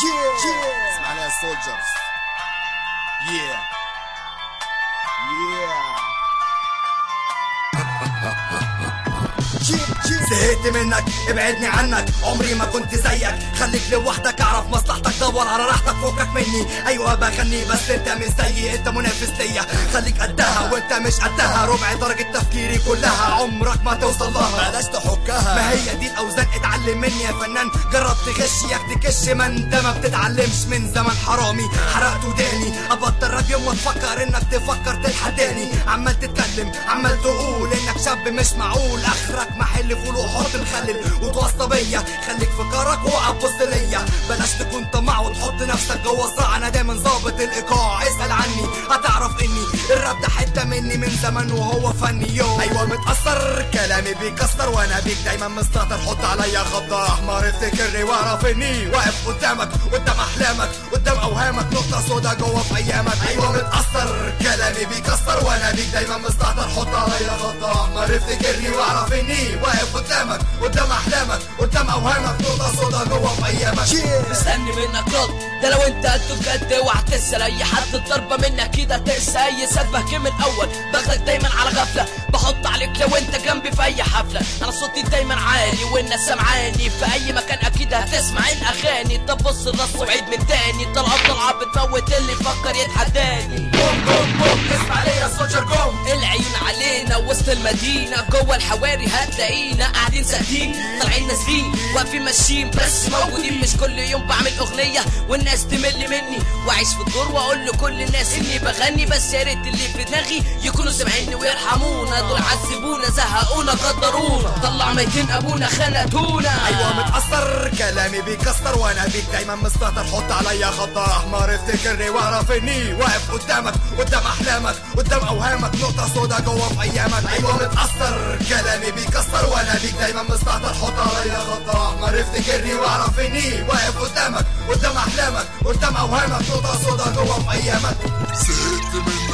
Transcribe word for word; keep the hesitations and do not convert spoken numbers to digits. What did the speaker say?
Yeah, yeah. اسمع لها soldiers. Yeah. Yeah. زهقت منك ابعدني عنك، عمري ما كنت زيك، خليك لوحدك، اعرف مصلحتك، دور على راحتك، فكك مني. ايوه بغني بس انت مش زيي، انت منافس ليا، خليك قدها وانت مش قدها، ربع درجة تفكيري كلها عمرك ما توصل لها، بلاش تحكها، ما هي دي الاوزان، اتعلم مني يا فنان، جرب تغش ياك تكش، ما انت ما بتتعلمش من زمن حرامي، حرقت وداني، ابطل راب يوم وتفكر انك تفكر تتحداني، عمال تتكلم عمال تقول انك شاب مش معقول، اخرك محل فول وحط مخلل وتوصى بيا، خليك في كارك واقف بص ليا، بلاش تكون طماع وتحط نفسك جوه الصراع، انا دايما ظابط الايقاع، اسال عني هتعرف اني الراب ده حته مني من زمان وهو فني يوم. ايوه متاثر كلامي بيكسر وانا بيك دايما مستهتر، حط عليا خط احمر افتكرني واعرف اني واقف قدامك قدام احلامك قدام اوهامك، نقطه سودا جوه في ايامك. ايوه متاثر كلامي بيكسر وانا بيك دايما مستهتر، حط عليا خط احمر افتكرني واعرف اني واقف قدامك قدام احلامك قدام اوهامك، نقطه سودا جوه في ايامك. مستني منك رد، ده لو انت قد بجد اوعى تسال اي حد، الضربه منك كده تقسى اي سبه من الاول، باخدك دايما على غفله، بحط عليك لو انت جنبي في اي حفله، انا صوتي دايما عالي والناس سمعاني، في اي مكان اكيد هتسمع الاغاني، طب بص الرص وعيد من تاني، طلعت طلعه بتموت اللي يفكر يتحداني، بوم بوم بوم اسمع ليا سولجر جوم، العيون علينا وسط المدينه، جوه الحواري هتلاقينا قاعدين ساكتين، طالعين نازلين واقفين ماشيين بس موجودين، مش كل يوم بعمل اغنيه والناس تمل مني، واعيش في الدور واقول لكل الناس اني بغني، بس يا ريت اللي في دماغي يكونوا سامعيني ويرحمونا، دول عذبونا زهقونا قدرونا، طلع ميتين ابونا خنقونا. ايوه متاثر كلامي بيكسر وانا بيك دايما مستهتر، حط عليا خط احمر افتكرني واعرف اني واقف قدامك قدام احلامك قدام اوهامك، نقطه سودا جوه في ايامك. ايوه متاثر كلامي بيكسر وانا بيك دايما مستهتر، حط عليا خط احمر افتكرني واعرف اني واقف قدامك قدام احلامك قدام اوهامك، نقطه سودا جوه في ايامك. زهقت منك